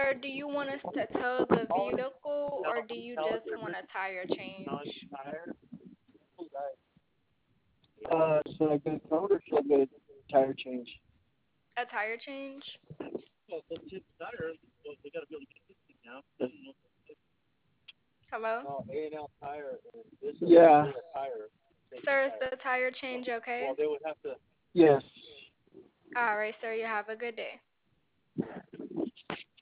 sir, do you want us to tow the vehicle or do you just want a tire change? Should I get a code or should I get a tire change? A tire change? Hello? Yeah. Sir, is the tire change okay? Yes. Alright, sir, you have a good day.